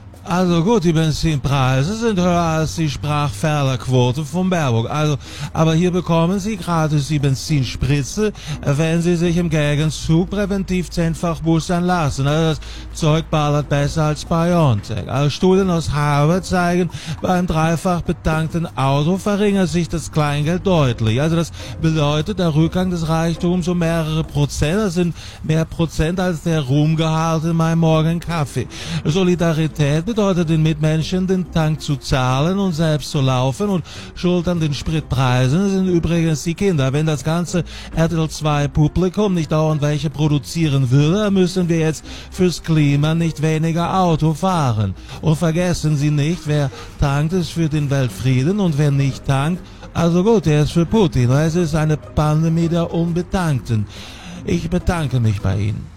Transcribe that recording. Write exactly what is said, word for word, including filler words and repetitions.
Also gut, die Benzinpreise sind höher als die Sprachfehlerquote von Baerbock. Also, aber hier bekommen Sie gratis die Benzinspritze, wenn Sie sich im Gegenzug präventiv zehnfach boostern lassen. Also das Zeug ballert besser als BioNTech. Also Studien aus Harvard zeigen, beim dreifach betankten Auto verringert sich das Kleingeld deutlich. Also das bedeutet, der Rückgang des Reichtums um mehrere Prozent. Das sind mehr Prozent als der Ruhmgehalt in meinem Morgen Kaffee. Solidarität bedeutet den Mitmenschen den Tank zu zahlen und selbst zu laufen und schuld an den Spritpreisen sind übrigens die Kinder. Wenn das ganze R T L zwei Publikum nicht dauernd welche produzieren würde, dann müssen wir jetzt fürs Klima nicht weniger Auto fahren. Und vergessen Sie nicht, wer tankt, ist für den Weltfrieden und wer nicht tankt, also gut, der ist für Putin. Es ist eine Pandemie der Unbetankten. Ich bedanke mich bei Ihnen.